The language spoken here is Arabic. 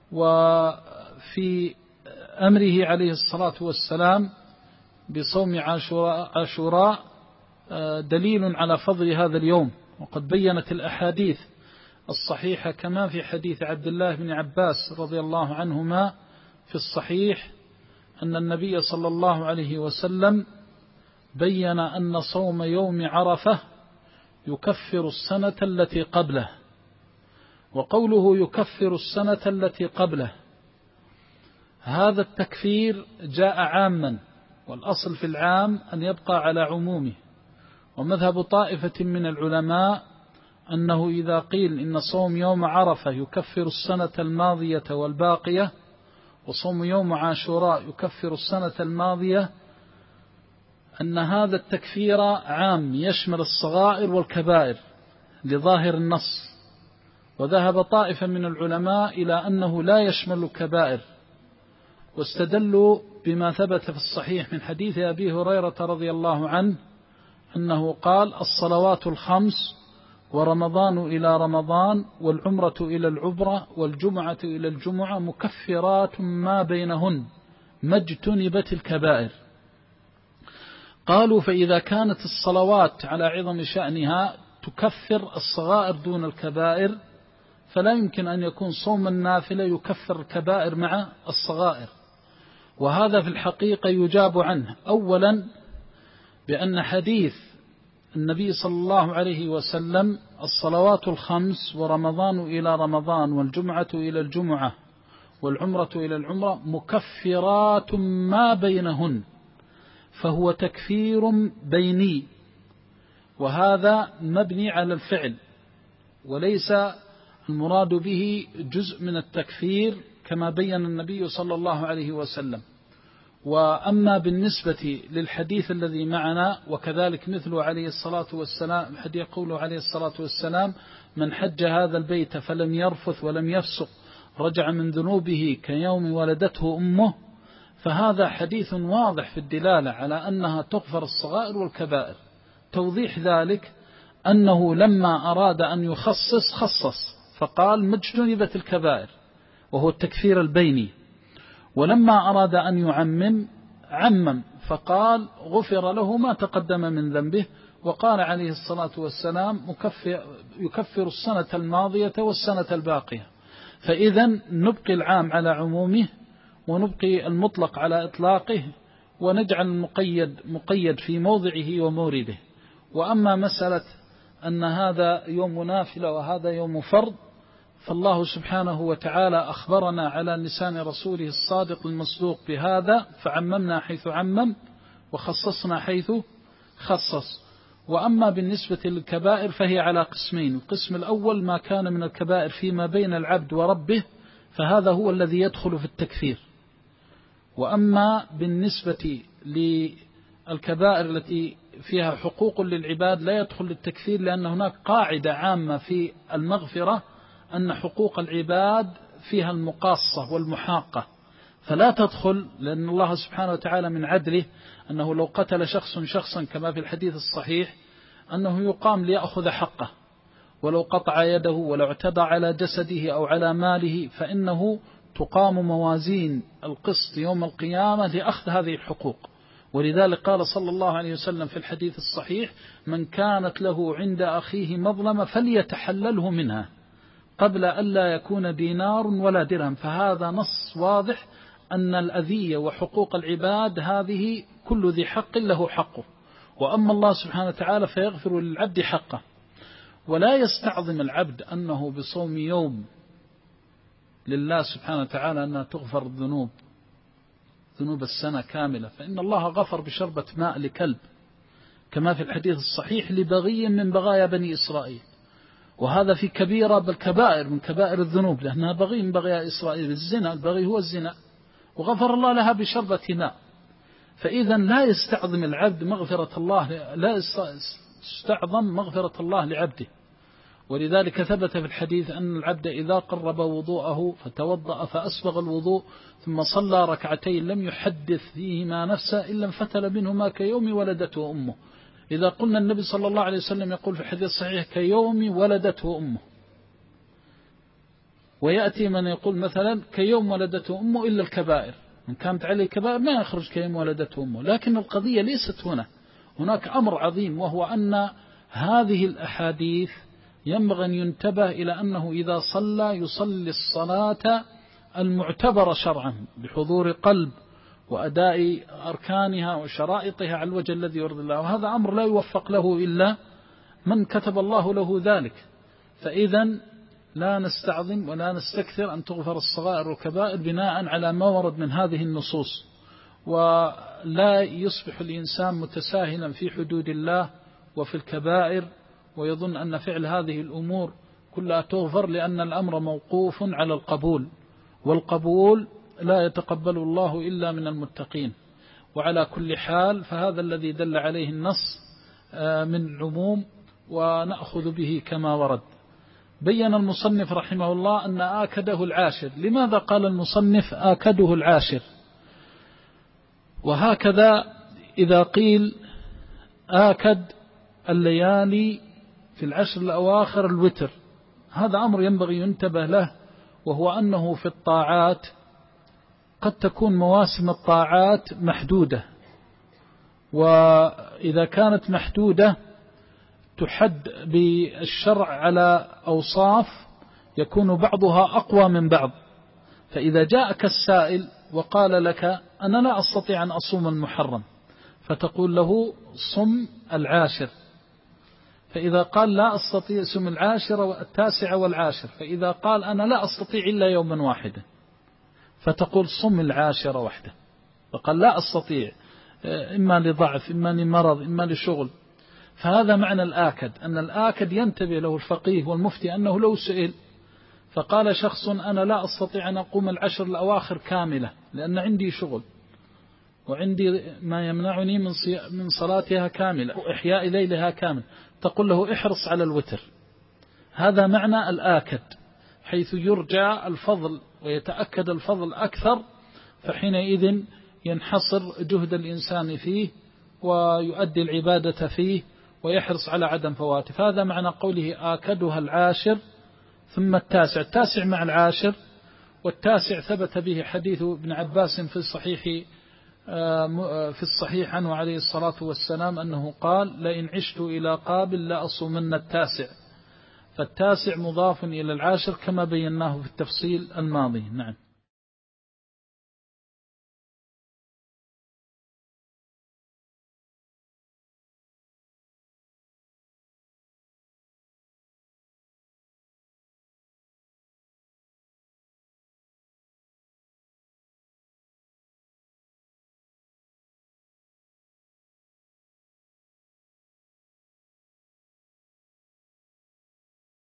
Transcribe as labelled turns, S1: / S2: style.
S1: وفي أمره عليه الصلاة والسلام بصوم عاشوراء دليل على فضل هذا اليوم. وقد بيّنت الأحاديث الصحيحة كما في حديث عبد الله بن عباس رضي الله عنهما في الصحيح أن النبي صلى الله عليه وسلم بيّن أن صوم يوم عرفة يكفر السنة التي قبله. وقوله يكفر السنة التي قبله، هذا التكفير جاء عاما، والأصل في العام أن يبقى على عمومه. ومذهب طائفة من العلماء أنه إذا قيل إن صوم يوم عرفة يكفر السنة الماضية والباقية، وصوم يوم عاشوراء يكفر السنة الماضية، أن هذا التكفير عام يشمل الصغائر والكبائر لظاهر النص. وذهب طائفة من العلماء إلى أنه لا يشمل الكبائر، واستدلوا بما ثبت في الصحيح من حديث أبي هريرة رضي الله عنه أنه قال: الصلوات الخمس ورمضان إلى رمضان والعمرة إلى العمرة والجمعة إلى الجمعة مكفرات ما بينهن ما اجتنبت الكبائر. قالوا: فإذا كانت الصلوات على عظم شأنها تكفر الصغائر دون الكبائر، فلا يمكن أن يكون صوم النافلة يكفر الكبائر مع الصغائر. وهذا في الحقيقة يجاب عنه أولا بأن حديث النبي صلى الله عليه وسلم: الصلوات الخمس ورمضان إلى رمضان والجمعة إلى الجمعة والعمرة إلى العمرة مكفرات ما بينهن، فهو تكفير بيني، وهذا مبني على الفعل، وليس المراد به جزء من التكفير كما بين النبي صلى الله عليه وسلم. وأما بالنسبة للحديث الذي معنا وكذلك مثله عليه الصلاة والسلام، حديث قوله عليه الصلاة والسلام: من حج هذا البيت فلم يرفث ولم يفسق رجع من ذنوبه كيوم ولدته أمه، فهذا حديث واضح في الدلالة على أنها تغفر الصغائر والكبائر. توضيح ذلك أنه لما أراد أن يخصص خصص فقال: ما اجتنبت الكبائر، وهو التكفير البيني. ولما أراد أن يعمم عمم فقال: غفر له ما تقدم من ذنبه. وقال عليه الصلاة والسلام: يكفر السنة الماضية والسنة الباقية. فإذا نبقي العام على عمومه، ونبقي المطلق على إطلاقه، ونجعل المقيد مقيد في موضعه ومورده. وأما مسألة أن هذا يوم نافلة وهذا يوم فرض، فالله سبحانه وتعالى أخبرنا على لسان رسوله الصادق المصدوق بهذا، فعممنا حيث عمم وخصصنا حيث خصص. وأما بالنسبة للكبائر فهي على قسمين: القسم الأول ما كان من الكبائر فيما بين العبد وربه، فهذا هو الذي يدخل في التكفير. وأما بالنسبة للكبائر التي فيها حقوق للعباد لا يدخل للتكفير، لأن هناك قاعدة عامة في المغفرة أن حقوق العباد فيها المقاصة والمحاقة، فلا تدخل، لأن الله سبحانه وتعالى من عدله أنه لو قتل شخص شخصا كما في الحديث الصحيح أنه يقام ليأخذ حقه، ولو قطع يده ولو اعتدى على جسده أو على ماله فإنه تقام موازين القسط يوم القيامة لأخذ هذه الحقوق. ولذلك قال صلى الله عليه وسلم في الحديث الصحيح: من كانت له عند أخيه مظلمة فليتحلله منها قبل ألا يكون دينار ولا درهم. فهذا نص واضح أن الأذية وحقوق العباد هذه كل ذي حق له حقه، وأما الله سبحانه وتعالى فيغفر للعبد حقه. ولا يستعظم العبد أنه بصوم يوم لله سبحانه وتعالى أنها تغفر ذنوب السنة كاملة، فإن الله غفر بشربة ماء لكلب كما في الحديث الصحيح لبغي من بغايا بني إسرائيل، وهذا في كبيرة بالكبائر من كبائر الذنوب، لأنها بغي من بغايا إسرائيل. الزنا، البغي هو الزنا، وغفر الله لها بشربة ماء. فإذا لا يستعظم العبد مغفرة الله، لا يستعظم مغفرة الله لعبده. ولذلك ثبت في الحديث أن العبد إذا قرب وضوءه فتوضأ فأسبغ الوضوء ثم صلى ركعتين لم يحدث فيهما نفسه إلا انفتل منهما كيوم ولدته أمه. إذا قلنا النبي صلى الله عليه وسلم يقول في الحديث الصحيح: كيوم ولدته أمه. ويأتي من يقول مثلا كيوم ولدته أمه إلا الكبائر، إن كانت عليه كبائر ما يخرج كيوم ولدته أمه. لكن القضية ليست هنا، هناك أمر عظيم، وهو أن هذه الأحاديث ينبغي أن ينتبه إلى أنه إذا صلى يصلي الصلاة المعتبرة شرعا بحضور قلب وأداء أركانها وشرائطها على الوجه الذي يرضي الله، وهذا أمر لا يوفق له إلا من كتب الله له ذلك. فإذا لا نستعظم ولا نستكثر أن تغفر الصغائر والكبائر بناء على ما ورد من هذه النصوص، ولا يصبح الإنسان متساهلا في حدود الله وفي الكبائر ويظن أن فعل هذه الأمور كلها تغفر، لأن الأمر موقوف على القبول، والقبول لا يتقبل الله إلا من المتقين. وعلى كل حال فهذا الذي دل عليه النص من عموم، ونأخذ به كما ورد. بين المصنف رحمه الله أن آكده العاشر. لماذا قال المصنف آكده العاشر؟ وهكذا إذا قيل آكد الليالي في العشر الأواخر الوتر، هذا أمر ينبغي ينتبه له، وهو أنه في الطاعات قد تكون مواسم الطاعات محدودة، وإذا كانت محدودة تحد بالشرع على أوصاف يكون بعضها أقوى من بعض. فإذا جاءك السائل وقال لك أنا لا أستطيع أن أصوم المحرم، فتقول له صم العاشر. فإذا قال لا أستطيع صم العاشر والتاسع والعاشر، فإذا قال أنا لا أستطيع إلا يوما واحدا، فتقول صم العاشر وحده. فقال لا أستطيع، إما لضعف إما لمرض إما لشغل. فهذا معنى الآكد، أن الآكد ينتبه له الفقيه والمفتي أنه لو سئل فقال شخص أنا لا أستطيع أن أقوم العشر الأواخر كاملة لأن عندي شغل وعندي ما يمنعني من صلاتها كاملة وإحياء ليلها كامل، تقول له احرص على الوتر. هذا معنى الآكد، حيث يرجى الفضل ويتأكد الفضل أكثر، فحينئذ ينحصر جهد الإنسان فيه ويؤدي العبادة فيه ويحرص على عدم فواته. فهذا معنى قوله آكدها العاشر ثم التاسع. التاسع مع العاشر، والتاسع ثبت به حديث ابن عباس في الصحيح عنه عليه الصلاة والسلام أنه قال لئن عشت إلى قابل لأصومن التاسع. فالتاسع مضاف إلى العاشر كما بيناه في التفصيل الماضي. نعم.